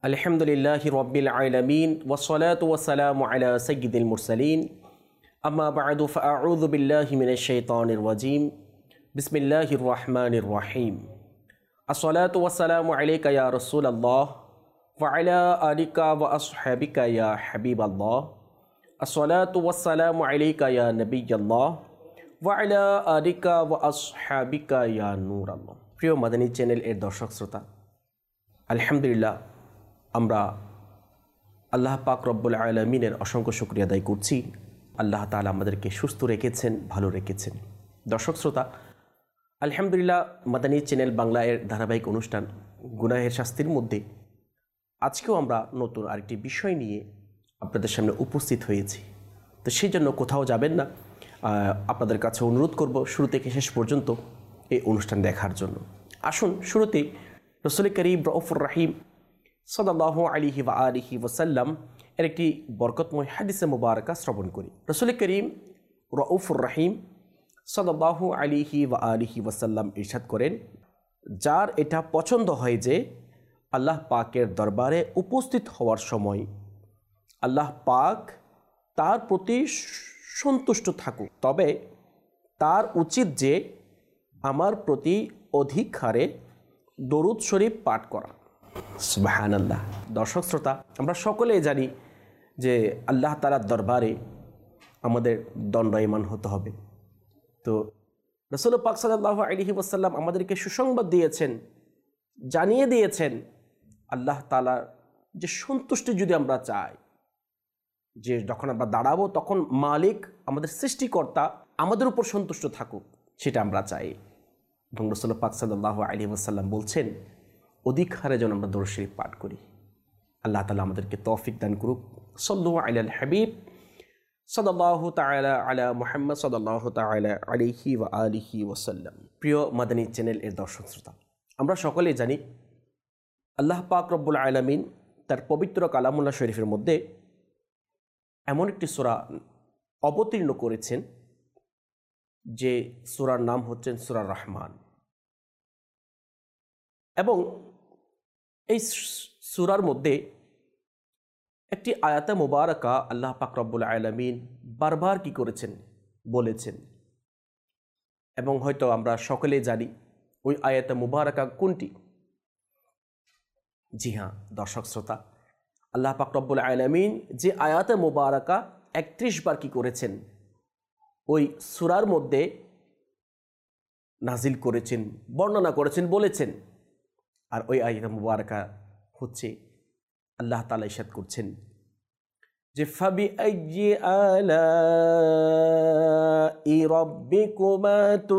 আলহামদুলিল্লাহি রাব্বিল আলামিন ওয়াসসালাতু ওয়াসসালামু আলা সাইয়্যিদিল মুরসালিন আম্মা বা'দু ফাআউযু বিল্লাহি মিনাশ শাইতানির রাজীম বিসমিল্লাহির রহমানির রহিম আসসালাতু ওয়াসসালামু আলাইকা ইয়া রাসূলাল্লাহ ওয়া আলা আলিকা ওয়া আসহাবিকা ইয়া হাবিবাল্লাহ আসসালাতু ওয়াসসালামু আলাইকা ইয়া নবিয়াল্লাহ ওয়া আলা আলিকা ওয়া আসহাবিকা ইয়া নূরাল্লাহ। প্রিয় মাদানী চ্যানেল এর দর্শক শ্রোতা, আলহামদুলিল্লাহ আমরা আল্লাহ পাক রব্বুল আলামিনের অসংখ্য শুকরিয়া আদায় করছি। আল্লাহ তাআলা আমাদেরকে সুস্থ রেখেছেন, ভালো রেখেছেন। দর্শক শ্রোতা, আলহামদুলিল্লাহ মাদানী চ্যানেল বাংলা এর ধারাবাহিক অনুষ্ঠান গুনাহের শাস্তির মধ্যে আজকেও আমরা নতুন আরেকটি বিষয় নিয়ে আপনাদের সামনে উপস্থিত হয়েছি। তো সেই জন্য কোথাও যাবেন না, আপনাদের কাছে অনুরোধ করব শুরু থেকে শেষ পর্যন্ত এই অনুষ্ঠান দেখার জন্য। আসুন শুরুতেই রাসূল করিম রউফুর রহিম সাল্লাল্লাহু আলাইহি ওয়া আলিহি ওয়াসাল্লাম এর একটি বরকতময় হাদিসে মুবারাকা শ্রবণ করি। রাসূল করিম রউফুর রহিম সাল্লাল্লাহু আলাইহি ওয়া আলিহি ওয়াসাল্লাম ইরশাদ করেন, যার এটা পছন্দ হয় যে আল্লাহ পাকের দরবারে উপস্থিত হওয়ার সময় আল্লাহ পাক তার প্রতি সন্তুষ্ট থাকুক, তবে তার উচিত যে আমার প্রতি অধিক হারে দরুদ শরীফ পাঠ করা। সুবহানাল্লাহ। দর্শক শ্রোতা, আমরা সকলেই জানি যে আল্লাহ তাআলার দরবারে আমাদের দণ্ডায়মান হতে হবে। তো রাসূল পাক সাল্লাল্লাহু আলাইহি ওয়াসাল্লাম আমাদেরকে সুসংবাদ দিয়েছেন, জানিয়ে দিয়েছেন আল্লাহ তাআলার যে সন্তুষ্টি যদি আমরা চাই, যে যখন আমরা দাঁড়াবো তখন মালিক আমাদের সৃষ্টিকর্তা আমাদের উপর সন্তুষ্ট থাকুক, সেটা আমরা চাই। এবং রাসূল পাক সাল্লাল্লাহু আলাইহি ওয়াসাল্লাম বলছেন অধিক হারে যেন আমরা দরুদ শরীফ পাঠ করি। আল্লাহ তাআলা আমাদেরকে তৌফিক দান করুক। সাল্লু আলাল হাবিব সাল্লাল্লাহু তাআলা আলা মুহাম্মদ সাল্লাল্লাহু তাআলা আলাইহি ওয়া আলিহি ওয়াসাল্লাম। প্রিয় মাদানী চ্যানেল এর দর্শক শ্রোতা, আমরা সকলেই জানি আল্লাহ পাক রব্বুল আলামিন তার পবিত্র কালামুল্লাহ শরীফের মধ্যে এমন একটি সূরা অবতীর্ণ করেছেন যে সূরার নাম হচ্ছেন সূরা রহমান। এবং এই সূরার মধ্যে একটি আয়াতে মুবারাকা আল্লাহ পাক রব্বুল আলামিন বারবার কি করেছেন, বলেছেন। এবং হয়তো আমরা সকলেই জানি ওই আয়াতে মুবারাকা কোনটি। জি হ্যাঁ দর্শক শ্রোতা, আল্লাহ পাক রব্বুল আলামিন যে আয়াতে মুবারাকা 31 বার কি করেছেন ওই সূরার মধ্যে নাজিল করেছেন, বর্ণনা করেছেন, বলেছেন। আর ওই আয়াতে মুবারাকা হচ্ছে আল্লাহ তাআলা ইরশাদ করছেন যে ফাবি আইয়ি আলাই রাব্বিকুমা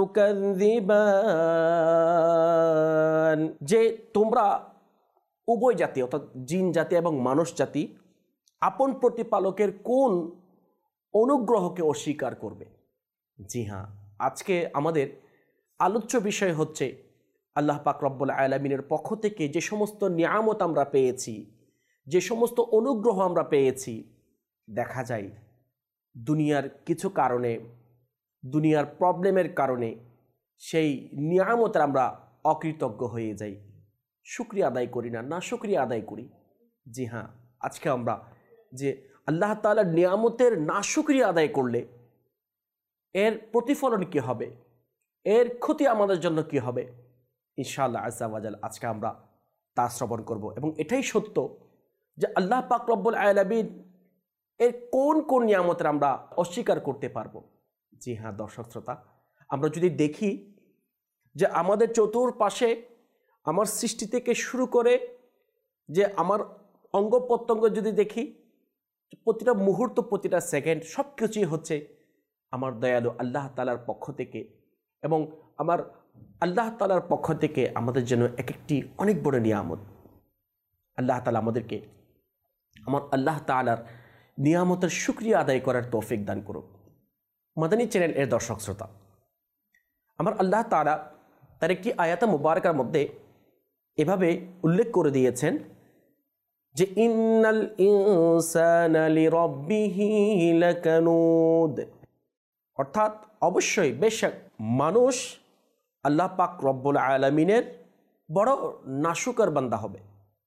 তুকাযযিবান, যে তোমরা উভয় জাতি অর্থাৎ জিন জাতি এবং মানুষ জাতি আপন প্রতিপালকের কোন অনুগ্রহকে অস্বীকার করবে। জি হ্যাঁ, আজকে আমাদের আলোচ্য বিষয় হচ্ছে আল্লাহ পাক রব্বুল আলামিনের পক্ষ থেকে যে সমস্ত নিয়ামত আমরা পেয়েছি, যে সমস্ত অনুগ্রহ আমরা পেয়েছি, দেখা যায় দুনিয়ার কিছু কারণে, দুনিয়ার প্রবলেমের কারণে সেই নিয়ামতের আমরা অকৃতজ্ঞ হয়ে যাই, শুকরিয়া আদায় করি না, না শুকরিয়া আদায় করি। জি হ্যাঁ, আজকে আমরা যে আল্লাহ তাআলার নিয়ামতের না শুকরিয়া আদায় করলে এর প্রতিফলন কি হবে, এর ক্ষতি আমাদের জন্য কি হবে, ইনশাআল্লাহ আজ্জা ওয়া জাল আজকে আমরা তা শ্রবণ করব। এবং এটাই সত্য যে আল্লাহ পাক রব্বুল আলামিন এর কোন কোন নিয়ামতের আমরা অস্বীকার করতে পারবো। জি হ্যাঁ দর্শক শ্রোতা, আমরা যদি দেখি যে আমাদের চতুর্পাশে আমার সৃষ্টি থেকে শুরু করে যে আমার অঙ্গ প্রত্যঙ্গ যদি দেখি, প্রতিটা মুহূর্ত, প্রতিটা সেকেন্ড সব কিছুই হচ্ছে আমার দয়ালু আল্লাহ তাআলার পক্ষ থেকে। এবং আমার আল্লাহ তাআলার পক্ষ থেকে আমাদের জন্য এক একটি অনেক বড় নিয়ামত। আল্লাহ তাআলা আমাদেরকে আমার আল্লাহ তাআলার নিয়ামতের শুকরিয়া আদায় করার তৌফিক দান করুক। মাদানী চ্যানেল এর দর্শক শ্রোতা, আমার আল্লাহ তাআলা তার একটি আয়াতে মুবারাকার মধ্যে এভাবে উল্লেখ করে দিয়েছেন যে ইন্নাল ইনসানা লিরাব্বিহি লাকানুদ, অর্থাৎ অবশ্যই বেশক মানুষ আল্লাহ পাক রব্বুল আলামিনের বড় নাশুকর বান্দা হবে।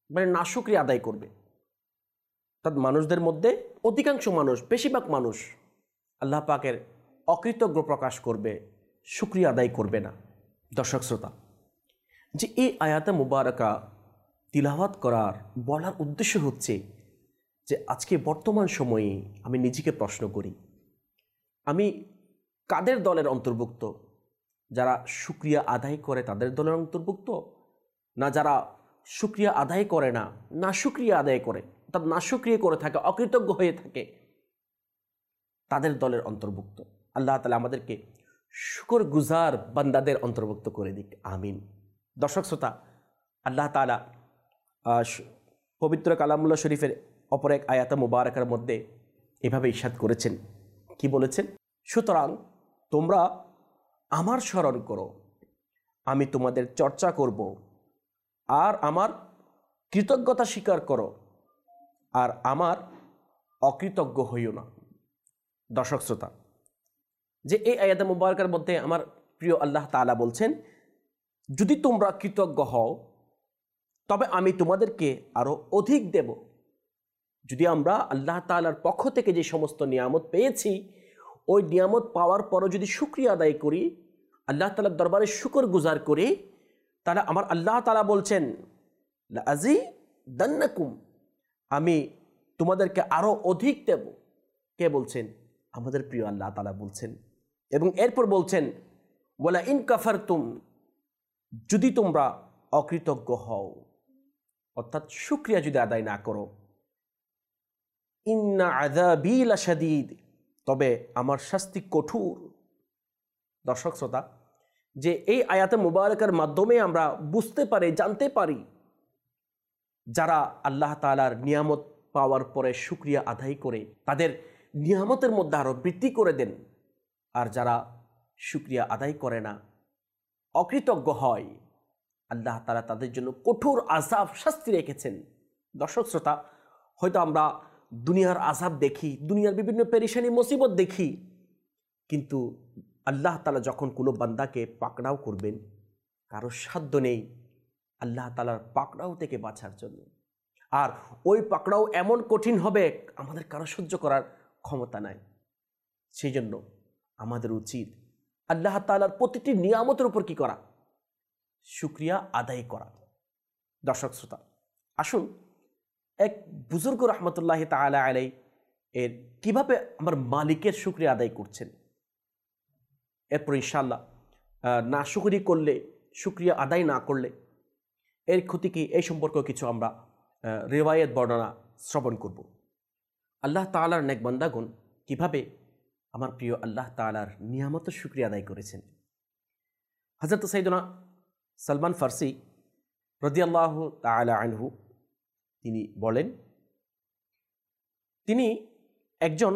মানে নাশুকরিয়া আদায় করবে। অর্থাৎ মানুষদের মধ্যে অধিকাংশ মানুষ, বেশিরভাগ মানুষ আল্লাহ পাকের অকৃতজ্ঞ প্রকাশ করবে, শুকরিয়া আদায় করবে না। দর্শক শ্রোতা, যে এই আয়াতে মুবারাকা তিলাওয়াত করার বলার উদ্দেশ্য হচ্ছে যে আজকে বর্তমান সময়ে আমি নিজেকে প্রশ্ন করি, আমি কাদের দলের অন্তর্ভুক্ত? যারা শুকরিয়া আদায় করে তাদের দলের অন্তর্ভুক্ত, না যারা শুকরিয়া আদায় করে না, না শুকরিয়া আদায় করে, অর্থাৎ না শুকরিয়া করে থাকে, অকৃতজ্ঞ হয়ে থাকে, তাদের দলের অন্তর্ভুক্ত? আল্লাহ তাআলা আমাদেরকে শুকর গুজার বান্দাদের অন্তর্ভুক্ত করে দিক, আমিন। দর্শক শ্রোতা, আল্লাহ তাআলা পবিত্র কালামুল্লাহ শরীফের অপর এক আয়াতে মুবারাকার মধ্যে এভাবে ইরশাদ করেছেন, কি বলেছেন? সুতরাং তোমরা আমার স্মরণ করো, আমি তোমাদের চর্চা করব, আর আমার কৃতজ্ঞতা স্বীকার করো, আর আমার অকৃতজ্ঞ হইও না। দর্শক শ্রোতা, যে এই আয়াতে মুবারাকার মধ্যে আমার প্রিয় আল্লাহ তাআলা বলছেন, যদি তোমরা কৃতজ্ঞ হও তবে আমি তোমাদেরকে আরো অধিক দেব। যদি আমরা আল্লাহ তাআলার পক্ষ থেকে যে সমস্ত নিয়ামত পেয়েছি, ওই নিয়ামত পাওয়ার পরও যদি শুকরিয়া আদায় করি, আল্লাহ তাআলার দরবারে শুকর গুজার করি, তাহলে আমার আল্লাহ তাআলা বলছেন লাযিদান্নাকুম, আমি তোমাদেরকে আরো অধিক দেব। কে বলছেন? আমাদের প্রিয় আল্লাহ তাআলা বলছেন। এবং এরপর বলছেন ওয়ালা ইন কাফারতুম, যদি তোমরা অকৃতজ্ঞ হও, অর্থাৎ শুকরিয়া যদি আদায় না করো, ইন্না আযাবি লাশাদীদ, তবে আমার শাস্তি কঠোর। দর্শক শ্রোতা, যে এই আয়াতে মুবারাকার মাধ্যমে আমরা বুঝতে পারি, জানতে পারি, যারা আল্লাহ তাআলার নিয়ামত পাওয়ার পরে শুকরিয়া আদায় করে তাদের নিয়ামতের মধ্যে আরো বৃদ্ধি করে দেন, আর যারা শুকরিয়া আদায় করে না, অকৃতজ্ঞ হয়, আল্লাহ তাআলা তাদের জন্য কঠোর আযাব, শাস্তি রেখেছেন। দর্শক শ্রোতা, হয়তো আমরা দুনিয়ার আযাব দেখি, দুনিয়ার বিভিন্ন পেরেশানি মুসিবত দেখি, কিন্তু আল্লাহ তাআলা যখন কোনো বান্দাকে পাকড়াও করবেন, কারো সাধ্য নেই আল্লাহ তাআলার পাকড়াও থেকে বাঁচার জন্য। আর ওই পাকড়াও এমন কঠিন হবে, আমাদের কারো সহ্য করার ক্ষমতা নাই। সেই জন্য আমাদের উচিত আল্লাহ তাআলার প্রতিটি নিয়ামতের উপর কি করা? শুকরিয়া আদায় করা। দর্শক শ্রোতা, আসুন এক বুজুর্গ রহমতুল্লাহ তাআলা আলাইহি এর কিভাবে আমার মালিকের শুকরিয়া আদায় করছেন, এরপর ইনশাআল্লাহ না শুকরি করলে, শুকরিয়া আদায় না করলে এর ক্ষতি কি, এই সম্পর্কে কিছু আমরা রিওয়ায়াত বর্ণনা শ্রবণ করব। আল্লাহ তাআলার নেক বান্দাগণ কিভাবে আমার প্রিয় আল্লাহ তাআলার নিয়ামতের শুকরিয়া আদায় করেছেন। হযরত সাইয়েদনা সালমান ফারসি রাদিয়াল্লাহু তাআলা আনহু তিনি বলেন, তিনি একজন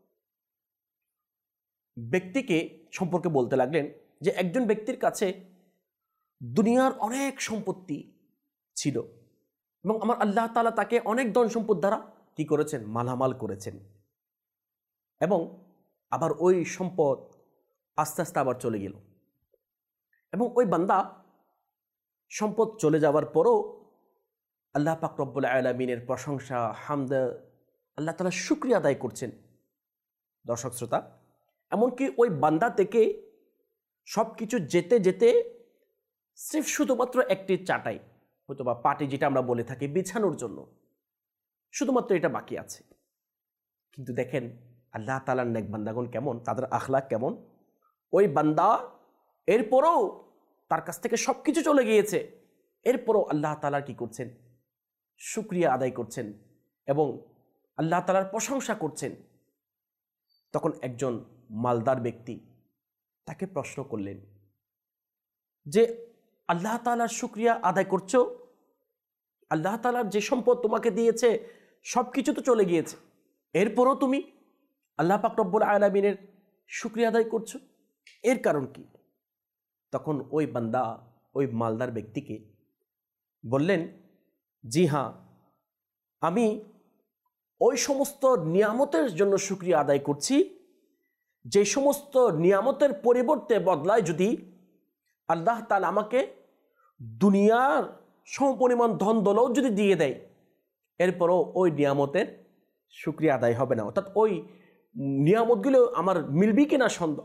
ব্যক্তিকে সম্পর্কে বলতে লাগলেন যে একজন ব্যক্তির কাছে দুনিয়ার অনেক সম্পত্তি ছিল এবং আমার আল্লাহ তাআলা তাকে অনেক ধন সম্পদ দ্বারা কি করেছেন? মালামাল করেছেন। এবং আবার ওই সম্পদ আস্তে আস্তে আবার চলে গেল, এবং ওই বান্দা সম্পদ চলে যাওয়ার পরও আল্লাহ পাক রব্বুল আলামিনের প্রশংসা, হামদ, আল্লাহ তাআলা শুকরিয়া আদায় করছেন। দর্শক শ্রোতা, এমনকি ওই বান্দা থেকে সব কিছু যেতে যেতে সির্ফ শুধুমাত্র একটি চাটাই, হয়তো বা পাটি যেটা আমরা বলে থাকি বিছানোর জন্য, শুধুমাত্র এটা বাকি আছে। কিন্তু দেখেন আল্লাহ তাআলার নেক বান্দাগণ কেমন, তাদের আখলাক কেমন। ওই বান্দা এরপরও তার কাছ থেকে সব কিছু চলে গিয়েছে, এরপরও আল্লাহ তাআলার কি করছেন? শুকরিয়া আদায় করছেন এবং আল্লাহ তাআলার প্রশংসা করছেন। তখন একজন মালদার ব্যক্তি তাকে প্রশ্ন করলেন যে আল্লাহ তাআলার শুকরিয়া আদায় করছো, আল্লাহ তাআলার যে সম্পদ তোমাকে দিয়েছে সব কিছু তো চলে গিয়েছে, এরপরও তুমি আল্লাহ পাক রব্বুল আলামিনের শুকরিয়া আদায় করছো, এর কারণ কি? তখন ওই বান্দা ওই মালদার ব্যক্তিকে বললেন, জি হ্যাঁ, আমি ওই সমস্ত নিয়ামতের জন্য শুকরিয়া আদায় করছি যে সমস্ত নিয়ামতের পরিবর্তে বদলায় যদি আল্লাহ তাআলা আমাকে দুনিয়ার সমপরিমাণ ধন দৌলত যদি দিয়ে দেয়, এরপরও ওই নিয়ামতের শুকরিয়া আদায় হবে না। অর্থাৎ ওই নিয়ামতগুলো আমার মিলবে কিনা সন্দেহ।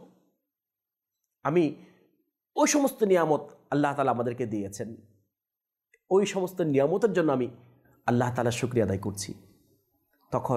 আমি ওই সমস্ত নিয়ামত আল্লাহ তাআলা আমাদেরকে দিয়েছেন, ওই সমস্ত নিয়ামতের জন্য আমি আল্লাহ তাআলার শুকরিয়া আদায় করছি। তখন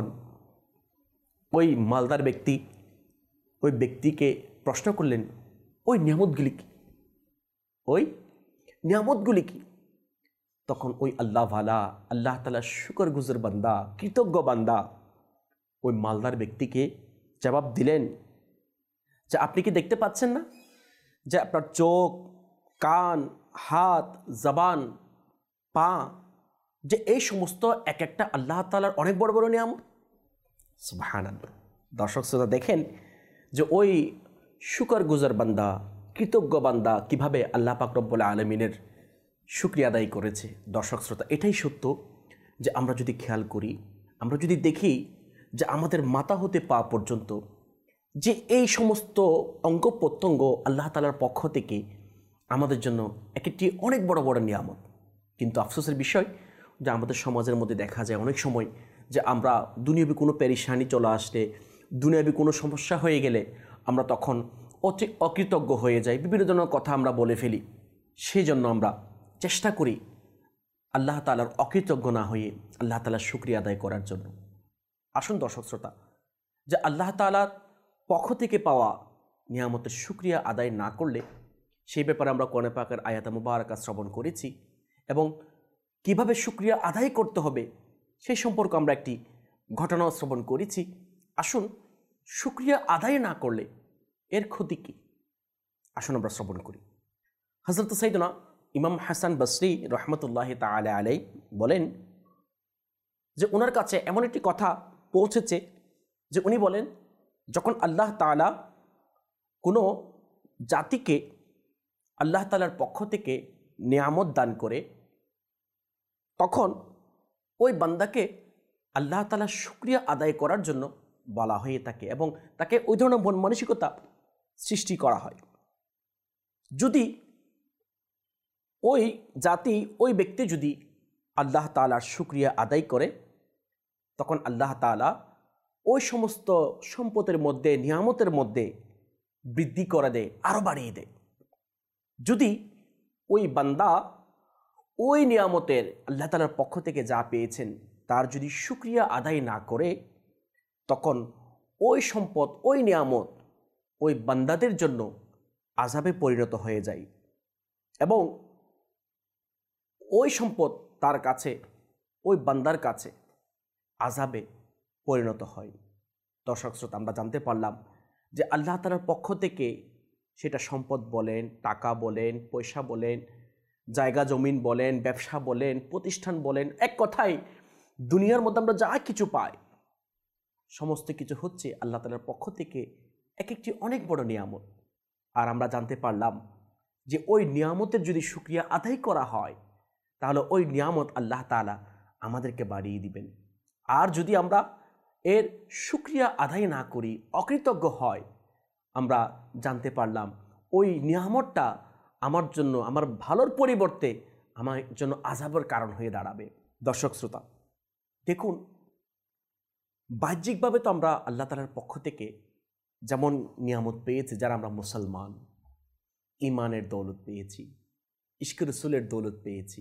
ওই মালদার ব্যক্তি ওই ব্যক্তিকে প্রশ্ন করলেন, ওই নিয়ামতগুলি কি, ওই নিয়ামতগুলি কি? তখন ওই আল্লাহওয়ালা, আল্লাহ তাআলার শুকরগুজার বান্দা, কৃতজ্ঞ বান্দা ওই মালদার ব্যক্তিকে জবাব দিলেন যে আপনি কি দেখতে পাচ্ছেন না যে আপনার চোখ, কান, হাত, জবান, পা, যে এই সমস্ত এক একটা আল্লাহ তাআলার অনেক বড় বড় নিয়ামত। সুবহানাল্লাহ। দর্শক শ্রোতা, দেখেন যে ওই শুকরগুজার বান্দা, কৃতজ্ঞ বান্দা কিভাবে আল্লাহ পাক রব্বুল আলামিনের শুকরিয়া আদায় করেছে। দর্শক শ্রোতা, এটাই সত্য যে আমরা যদি খেয়াল করি, আমরা যদি দেখি যে আমাদের মাথা হতে পা পর্যন্ত যে এই সমস্ত অঙ্গ প্রত্যঙ্গ আল্লাহ তাআলার পক্ষ থেকে আমাদের জন্য একটি অনেক বড় বড় নিয়ামত। কিন্তু আফসোসের বিষয় যে আমাদের সমাজের মধ্যে দেখা যায় অনেক সময় যে আমরা দুনিয়াবি কোনো পেরেশানি চলে আসলে, দুনিয়াবি কোনো সমস্যা হয়ে গেলে আমরা তখন অতি অকৃতজ্ঞ হয়ে যাই, বিভিন্ন ধরনের কথা আমরা বলে ফেলি। সেই জন্য আমরা চেষ্টা করি আল্লাহ তাআলার অকৃতজ্ঞ না হয়ে আল্লাহ তাআলার শুকরিয়া আদায় করার জন্য। আসুন দর্শক শ্রোতা, যে আল্লাহ তাআলার পক্ষ থেকে পাওয়া নিয়ামতের শুকরিয়া আদায় না করলে সেই ব্যাপারে আমরা কোরআন পাকের আয়াত মুবারাকা শ্রবণ করেছি, এবং কিভাবে শুকরিয়া আদায় করতে হবে সেই সম্পর্কে আমরা একটি ঘটনা শ্রবণ করেছি। আসুন, শুকরিয়া আদায় না করলে এর ক্ষতি কী, আসুন আমরা শ্রবণ করি। হযরত সাইয়েদনা ইমাম হাসান বসরি রহমতুল্লাহ তাআলা আলাইহি বলেন যে ওনার কাছে এমন একটি কথা পৌঁছেছে যে উনি বলেন, যখন আল্লাহ তাআলা কোনো জাতিকে আল্লাহ তাআলার পক্ষ থেকে নিয়ামত দান করে, তখন ওই বান্দাকে আল্লাহ তাআলার শুকরিয়া আদায় করার জন্য বলা হয়ে থাকে এবং তাকে ওই ধরনের মন মানসিকতা সৃষ্টি করা হয়। যদি ওই জাতি, ওই ব্যক্তি যদি আল্লাহ তাআলার শুকরিয়া আদায় করে, তখন আল্লাহ তাআলা ওই সমস্ত সম্পদের মধ্যে, নিয়ামতের মধ্যে বৃদ্ধি করে দেয়, আরও বাড়িয়ে দেয়। যদি ওই বান্দা ওই নিয়ামতের, আল্লাহ তাআলার পক্ষ থেকে যা পেয়েছেন তার যদি শুকরিয়া আদায় না করে, তখন ওই সম্পদ, ওই নিয়ামত ওই বান্দাদের জন্য আযাবে পরিণত হয়ে যায় এবং ওই সম্পদ তার কাছে, ওই বান্দার কাছে আযাবে পরিণত হয়। দর্শক শ্রোতা, আমরা জানতে পারলাম যে আল্লাহ তাআলার পক্ষ থেকে সেটা সম্পদ বলেন, টাকা বলেন, পয়সা বলেন, জায়গা জমিন বলেন, ব্যবসা বলেন, প্রতিষ্ঠান বলেন, এক কথায় দুনিয়ার মধ্যে আমরা যা কিছু পাই সমস্ত কিছু হচ্ছে আল্লাহ তাআলার পক্ষ থেকে এক একটি অনেক বড় নিয়ামত। আর আমরা জানতে পারলাম যে ওই নিয়ামতের যদি শুকরিয়া আদায় করা হয় তাহলে ওই নিয়ামত আল্লাহ তাআলা আমাদেরকে বাড়িয়ে দিবেন। আর যদি আমরা এর শুকরিয়া আদায় না করি, অকৃতজ্ঞ হয়, আমরা জানতে পারলাম ওই নিয়ামতটা আমার জন্য, আমার ভালোর পরিবর্তে আমার জন্য আযাবের কারণ হয়ে দাঁড়াবে। দর্শক শ্রোতা, দেখুন, বাহ্যিকভাবে তো আমরা আল্লাহ তাআলার পক্ষ থেকে যেমন নিয়ামত পেয়েছি, যারা আমরা মুসলমান, ইমানের দৌলত পেয়েছি, ইশকে রাসূলের দৌলত পেয়েছি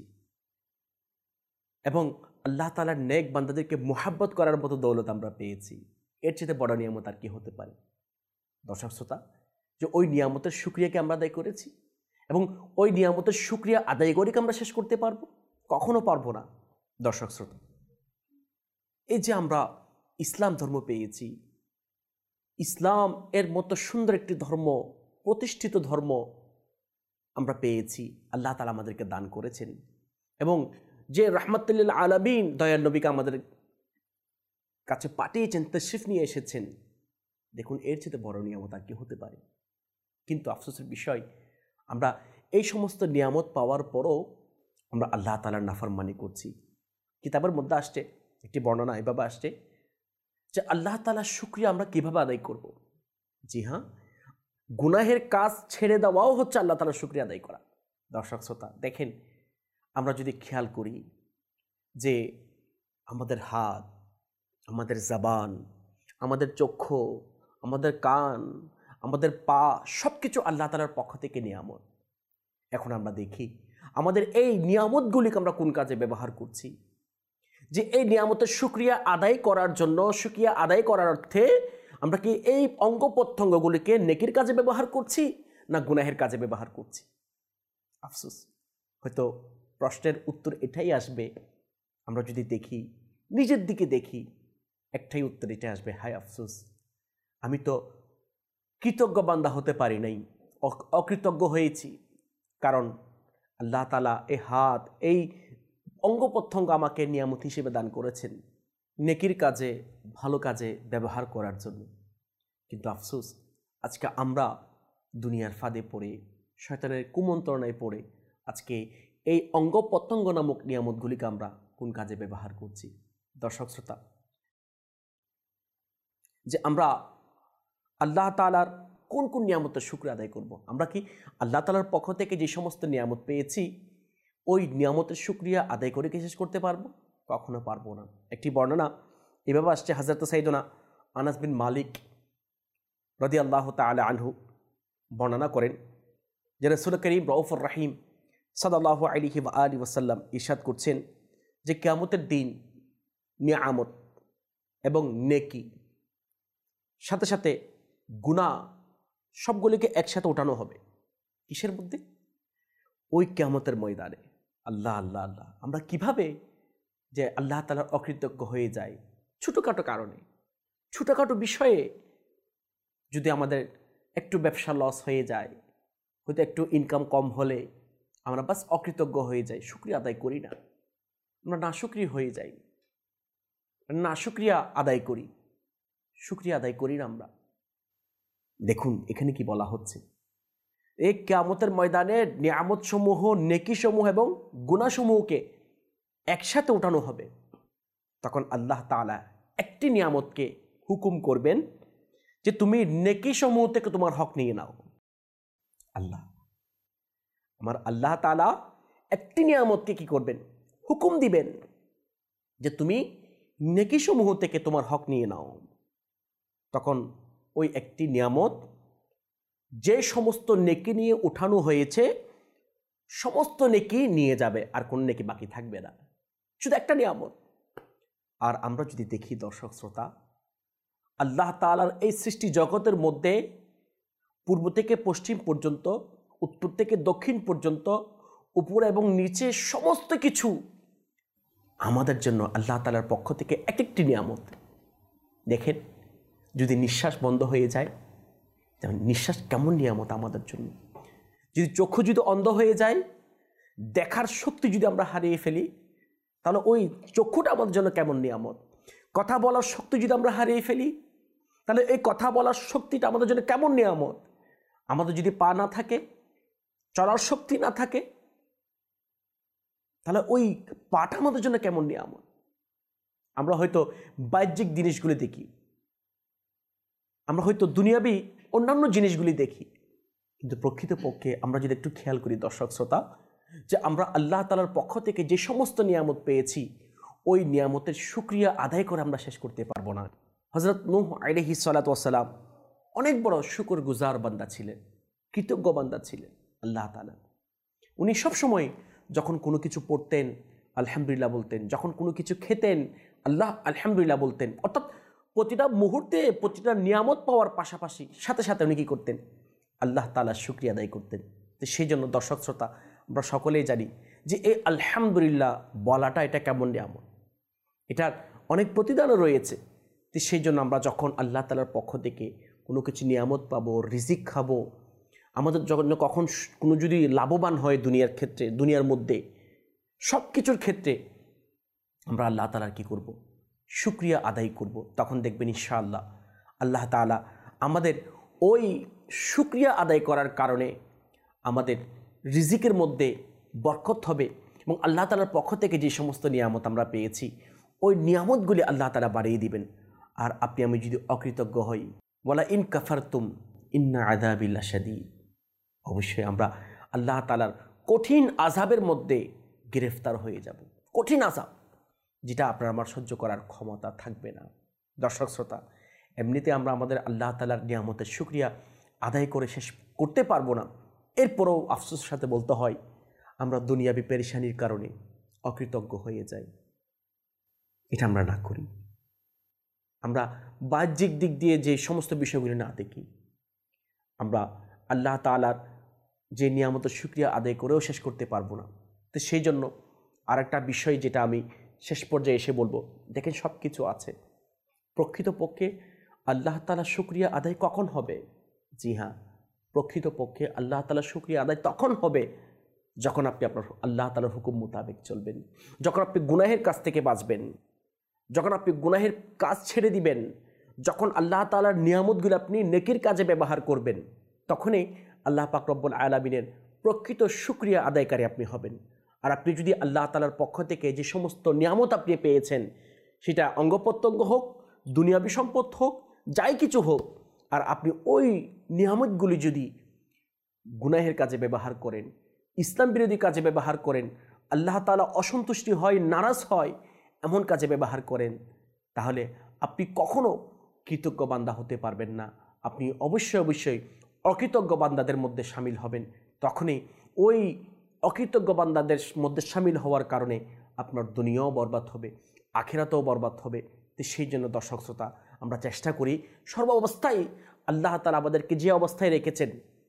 এবং আল্লাহ তাআলার নেক বান্দাদেরকে মুহাব্বত করার মতো দৌলত আমরা পেয়েছি। এর চেয়ে বড় নিয়ামত আর কি হতে পারে? দর্শক শ্রোতা, যে ওই নিয়ামতের শুকরিয়াকে আমরা আদায় করেছি এবং ওই নিয়ামতের শুকরিয়া আদায় করে কি আমরা শেষ করতে পারবো? কখনো পারবো না। দর্শক শ্রোতা, এই যে আমরা ইসলাম ধর্ম পেয়েছি, ইসলাম এর মতো সুন্দর একটি ধর্ম, প্রতিষ্ঠিত ধর্ম আমরা পেয়েছি, আল্লাহ তাআলা আমাদেরকে দান করেছেন এবং যে রাহমাতুল লিল আলামিন দয়ার নবীকে আমাদের কাছে পাঠিয়েছেন, তাশরিফ নিয়ে এসেছেন, দেখুন এর চেয়ে বড় নিয়ামত আর কি হতে পারে? কিন্তু আফসোসের বিষয়, আমরা এই সমস্ত নিয়ামত পাওয়ার পরও আমরা আল্লাহ তাআলার নাফরমানি করছি। কিতাবের মধ্যে আসছে একটি বর্ণনা এভাবে আসছে যে আল্লাহ তাআলার শুকরিয়া আমরা কিভাবে আদায় করব? জি হ্যাঁ, গুনাহের কাজ ছেড়ে দেওয়াও হচ্ছে আল্লাহ তাআলার শুকরিয়া আদায় করা। দর্শক শ্রোতা, দেখেন, আমরা যদি খেয়াল করি যে আমাদের হাত, আমাদের জবান, আমাদের চক্ষু, আমাদের কান, আমাদের পা সব কিছু আল্লাহ তাআলার পক্ষ থেকে নিয়ামত। এখন আমরা দেখি আমাদের এই নিয়ামতগুলিকে আমরা কোন কাজে ব্যবহার করছি। যে এই নিয়ামতের শুকরিয়া আদায় করার জন্য, শুকরিয়া আদায় করার অর্থে আমরা কি এই অঙ্গ প্রত্যঙ্গগুলিকে নেকির কাজে ব্যবহার করছি না গুনাহের কাজে ব্যবহার করছি? আফসোস, হয়তো প্রশ্নের উত্তর এটাই আসবে, আমরা যদি দেখি, নিজের দিকে দেখি, একটাই উত্তর এটা আসবে, হায় আফসোস, আমি তো কৃতজ্ঞ বান্দা হতে পারি নাই, অকৃতজ্ঞ হয়েছি। কারণ আল্লাহ তাআলা এই হাত, এই অঙ্গ প্রত্যঙ্গ আমাকে নিয়ামত হিসেবে দান করেছেন নেকির কাজে, ভালো কাজে ব্যবহার করার জন্য। কিন্তু আফসোস, আজকে আমরা দুনিয়ার ফাঁদে পড়ে, শয়তানের কুমন্ত্রণায় পড়ে আজকে এই অঙ্গ প্রত্যঙ্গ নামক নিয়ামতগুলিকে আমরা কোন কাজে ব্যবহার করছি? দর্শক শ্রোতা, যে আমরা আল্লাহ তাআলার কোন কোন নিয়ামতের শুকর আদায় করব? আমরা কি আল্লাহ তাআলার পক্ষ থেকে যে সমস্ত নিয়ামত পেয়েছি ওই নিয়ামতের শুকরিয়া আদায় করে কি শেষ করতে পারবো? কখনো পারবো না। একটি বর্ণনা এভাবে আসছে, হযরত সাইয়েদনা আনাস বিন মালিক রাদিয়াল্লাহু তাআলা আনহু বর্ণনা করেন যে রাসূল করিম রউফুর রহিম সাল্লাল্লাহু আলাইহি ওয়া আলিহি ওয়াসাল্লাম ইরশাদ করছেন যে কিয়ামতের দিন নিয়ামত এবং নেকি সাথে সাথে গুনাহ সবগুলিকে একসাথে ওঠানো হবে। কিসের মধ্যে? ওই কিয়ামতের ময়দানে। আল্লাহ আল্লাহ আল্লাহ, আমরা কিভাবে যে আল্লাহ তাআলার অকৃতজ্ঞ হয়ে যাই ছোটোখাটো কারণে, ছোটোখাটো বিষয়ে। যদি আমাদের একটু ব্যবসা লস হয়ে যায়, হয়তো একটু ইনকাম কম হলে আমরা বাস অকৃতজ্ঞ হয়ে যাই, শুকরিয়া আদায় করি না, আমরা নাশুকরি হয়ে যাই, নাশুকরিয়া আদায় করি, শুকরিয়া আদায় করি না আমরা। দেখুন এখানে কি বলা হচ্ছে, এই কিয়ামতের ময়দানে নিয়ামতসমূহ, নেকিসমূহ এবং গুনাহসমূহকে একসাথে উঠানো হবে। তখন আল্লাহ তাআলা একটি নিয়ামতকে হুকুম করবেন যে তুমি নেকিসমূহ থেকে তোমার হক নিয়ে নাও। আল্লাহ, আমার আল্লাহ তাআলা একটি নিয়ামতকে কি করবেন? হুকুম দিবেন যে তুমি নেকিসমূহ থেকে তোমার হক নিয়ে নাও। তখন ওই একটি নিয়ামত, যে সমস্ত নেকি নিয়ে উঠানো হয়েছে সমস্ত নেকি নিয়ে যাবে, আর কোন নেকি বাকি থাকবে না, শুধু একটা নিয়ামত। আর আমরা যদি দেখি দর্শক শ্রোতা, আল্লাহ তাআলার এই সৃষ্টি জগতের মধ্যে পূর্ব থেকে পশ্চিম পর্যন্ত, উত্তর থেকে দক্ষিণ পর্যন্ত, উপরে এবং নিচে সমস্ত কিছু আমাদের জন্য আল্লাহ তাআলার পক্ষ থেকে এক একটি নিয়ামত। দেখেন, যদি নিঃশ্বাস বন্ধ হয়ে যায়, যেমন নিঃশ্বাস কেমন নিয়ামত আমাদের জন্য। যদি চক্ষু যদি অন্ধ হয়ে যায়, দেখার শক্তি যদি আমরা হারিয়ে ফেলি, তাহলে ওই চক্ষুটা আমাদের জন্য কেমন নিয়ামত। কথা বলার শক্তি যদি আমরা হারিয়ে ফেলি, তাহলে এই কথা বলার শক্তিটা আমাদের জন্য কেমন নিয়ামত। আমাদের যদি পা না থাকে, চলার শক্তি না থাকে, তাহলে ওই পাটা আমাদের জন্য কেমন নিয়ামত। আমরা হয়তো বাহ্যিক জিনিসগুলি দেখি, আমরা হয়তো দুনিয়াবি অন্যান্য জিনিসগুলি দেখি, কিন্তু প্রকৃতপক্ষে আমরা যদি একটু খেয়াল করি দর্শক শ্রোতা, যে আমরা আল্লাহ তাআলার পক্ষ থেকে যে সমস্ত নিয়ামত পেয়েছি ওই নিয়ামতের শুকরিয়া আদায় করে আমরা শেষ করতে পারবো না। হযরত নূহ আলাইহিস সালাতু ওয়াস সালাম অনেক বড় শুকরগুজার বান্দা ছিলেন, কৃতজ্ঞ বান্দা ছিলেন আল্লাহ তাআলা। উনি সবসময় যখন কোনো কিছু পড়তেন আলহামদুলিল্লাহ বলতেন, যখন কোনো কিছু খেতেন আল্লাহ আলহামদুলিল্লাহ বলতেন। অর্থাৎ প্রতিটা মুহূর্তে প্রতিটা নিয়ামত পাওয়ার পাশাপাশি সাথে সাথে উনি কী করতেন? আল্লাহ তাআলার শুকরিয়া আদায় করতেন। তো সেই জন্য দর্শক শ্রোতা, আমরা সকলেই জানি যে এই আলহামদুলিল্লাহ বলাটা এটা কেমন নিয়ামত, এটার অনেক প্রতিদানও রয়েছে। তো সেই জন্য আমরা যখন আল্লাহ তাআলার পক্ষ থেকে কোনো কিছু নিয়ামত পাবো, রিজিক খাবো, আমাদের যখন কখন কোনো যদি লাভবান হয় দুনিয়ার ক্ষেত্রে, দুনিয়ার মধ্যে সব কিছুর ক্ষেত্রে আমরা আল্লাহ তাআলার কী করব? শুকরিয়া আদায় করব। তখন দেখবেন ইনশাআল্লাহ আল্লাহ তাআলা আমাদের ওই শুকরিয়া আদায় করার কারণে আমাদের রিজিকের মধ্যে বরকত হবে, এবং আল্লাহ তাআলার পক্ষ থেকে যে সমস্ত নিয়ামত আমরা পেয়েছি ওই নিয়ামতগুলি আল্লাহ তাআলা বাড়িয়ে দিবেন। আর আপনি আমি যদি অকৃতজ্ঞ হই, ওয়ালা ইন কাফারতুম ইন্না আযাবি লাশাদীদ, অবশ্যই আমরা আল্লাহ তাআলার কঠিন আযাবের মধ্যে গ্রেফতার হয়ে যাব, কঠিন আযাব, যেটা আপনার আমার সহ্য করার ক্ষমতা থাকবে না। দর্শক শ্রোতা, এমনিতে আমরা আমাদের আল্লাহ তাআলার নিয়ামতের শুকরিয়া আদায় করে শেষ করতে পারবো না। এরপরও আফসোসের সাথে বলতে হয়, আমরা দুনিয়াবি পেরেশানির কারণে অকৃতজ্ঞ হয়ে যাই। এটা আমরা না করি। আমরা বাহ্যিক দিক দিয়ে যে সমস্ত বিষয়গুলি না দেখি, আমরা আল্লাহ তাআলার যে নিয়ামতের শুকরিয়া আদায় করেও শেষ করতে পারবো না। তো সেই জন্য আরেকটা বিষয় যেটা আমি শেষ পর্যায়ে এসে বলবো, দেখেন সব কিছু আছে, প্রকৃতপক্ষে আল্লাহ তাআলার শুকরিয়া আদায় কখন হবে? জি হ্যাঁ, প্রকৃতপক্ষে আল্লাহ তাআলার শুকরিয়া আদায় তখন হবে যখন আপনি আপনার আল্লাহ তাআলার হুকুম মোতাবেক চলবেন, যখন আপনি গুনাহের কাছ থেকে বাঁচবেন, যখন আপনি গুনাহের কাজ ছেড়ে দিবেন, যখন আল্লাহ তাআলার নিয়ামতগুলো আপনি নেকির কাজে ব্যবহার করবেন, তখনই আল্লাহ পাক রব্বুল আলামিনের প্রকৃত শুকরিয়া আদায়কারী আপনি হবেন। আর আপনি যদি আল্লাহ তাআলার পক্ষ থেকে যে সমস্ত নিয়ামত আপনি পেয়েছেন, সেটা অঙ্গপ্রত্যঙ্গ হোক, দুনিয়াবি সম্পদ হোক, যাই কিছু হোক, আর আপনি ওই নিয়ামতগুলি যদি গুনাহের কাজে ব্যবহার করেন, ইসলাম বিরোধী কাজে ব্যবহার করেন, আল্লাহ তাআলা অসন্তুষ্টি হয়, নারাজ হয় এমন কাজে ব্যবহার করেন, তাহলে আপনি কখনো কৃতজ্ঞ বান্দা হতে পারবেন না। আপনি অবশ্যই অকৃতজ্ঞ বান্দাদের মধ্যে সামিল হবেন। তখনই ওই অকৃতজ্ঞ বান্দাদের মধ্যে সামিল হওয়ার কারণে আপনার দুনিয়াও বরবাদ হবে, আখিরাতেও বরবাদ হবে। তো সেই জন্য দর্শক শ্রোতা, আমরা চেষ্টা করি সর্ব অবস্থায় আল্লাহ তাআলা আমাদেরকে যে অবস্থায় রেখেছেন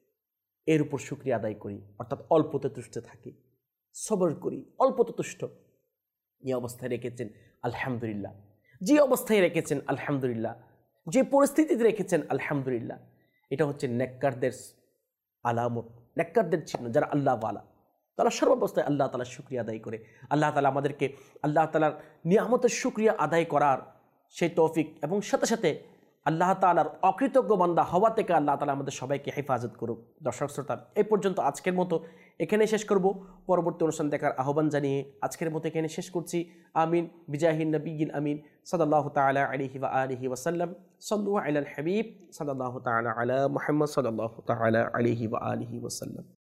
এর উপর শুকরিয়া আদায় করি, অর্থাৎ অল্পতে তুষ্ট থাকি, সবর করি, অল্পতে তুষ্ট। যে অবস্থায় রেখেছেন আলহামদুলিল্লাহ, যে অবস্থায় রেখেছেন আলহামদুলিল্লাহ, যে পরিস্থিতিতে রেখেছেন আলহামদুলিল্লাহ। এটা হচ্ছে নেককারদের আলামত, নেককারদের চিহ্ন। যারা আল্লাহ ওয়ালা, তারা সর্বাবস্থায় আল্লাহ তাআলার শুকরিয়া আদায় করে। আল্লাহ তাআলা আমাদেরকে আল্লাহ তাআলার নিয়ামতের শুকরিয়া আদায় করার সেই তৌফিক এবং সাথে সাথে আল্লাহ তাআলার অকৃতজ্ঞ বান্দা হওয়া থেকে আল্লাহ তাআলা আমাদের সবাইকে হেফাজত করুক। দর্শক শ্রোতা, এই পর্যন্ত আজকের মতো এখানে শেষ করব। পরবর্তী অনুষ্ঠান দেখার আহ্বান জানিয়ে আজকের মতো এখানে শেষ করছি। আমিন বিজাহিন নবিয়িল আমিন সাল্লাল্লাহু তাআলা আলাইহি ওয়া আলিহি ওয়া সাল্লাম। সাল্লু আলাল হাবিব সাল্লাল্লাহু তাআলা আলা মুহাম্মদ সাল্লাল্লাহু তাআলা আলাইহি ওয়া আলিহি ওয়া সাল্লাম।